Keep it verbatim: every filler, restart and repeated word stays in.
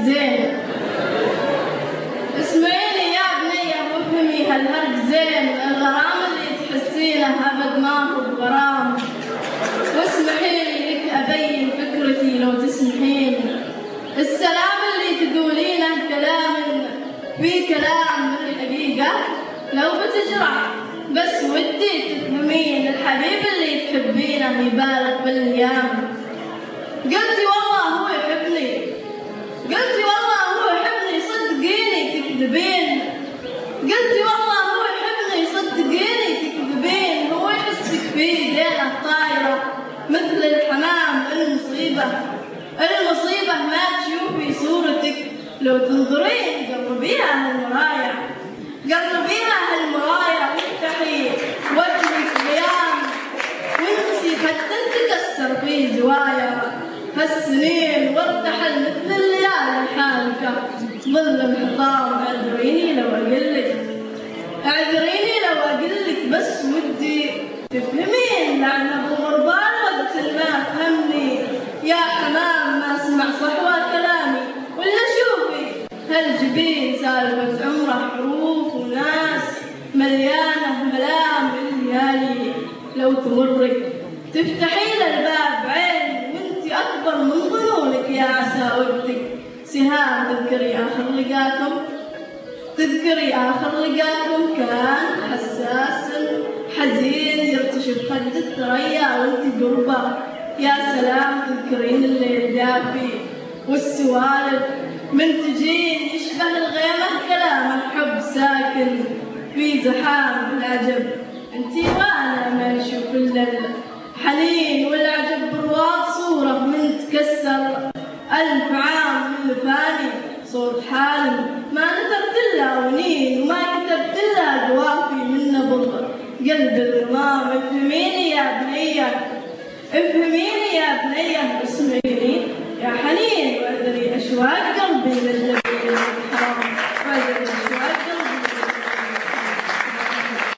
زين. اسمعيني يا بنية وافهمي هالهرج زين، الغرام اللي تحسينه أبد ما هو بغرام. واسمحيلي لك أبين فكرتي لو تسمحين، السلام اللي تقولينه كلام في كلام الحقيقة لو بتجرح، بس ودي تفهمين الحبيب اللي تحبينه يبالغ بالأيام. قلتي والله هو يحبني، قلتي والله هو يحبني صدقيني تكذبين، قلتي والله هو يحبني صدقيني تكذبين. هو يحسك في يدينه طايرة مثل الحمام. المصيبة المصيبة ما تشوفي صورتك، لو تنظرين قربيها هالمراية، قربيها هالمراية وافتحي وجهك بيان، وانسي حتى تكسر في زوايا هالسنين وارتحل مثل الليالي الحالكة ظل الحطام. اعذريني لو اقلك، اعذريني لو اقلك، بس ودي تفهمين لعنة بالغربال وقت ما فهمني يا حمام ما اسمع صحوة كلامي. ولا شوفي هالجبين سالفة عمره حروف وناس مليانة ملام الليالي، لو تمري تفتحي له الباب عين وانتي أكبر من ظنونك يا عسى وقتك سهام. تذكري آخر لقاكم، تذكري آخر لقاكم كان حساس حزين يرتشف خد الثريا وانتي قربه. يا سلام تذكرين الليل دافي والسوالف منتجين يشبه الغيمة كلام الحب ساكن في زحام العجب. انتي وانا ما نشوف الا الحنين والعجب برواق صورة من تكسر ألف عام من ثاني صوت حالم ما نتبت لها ونين وما كتبت لها قوافي من نبض قلب الغمام. افهميني يا بنية، افهميني يا بنية، اسمعيني يا حنين واعذري أشواقي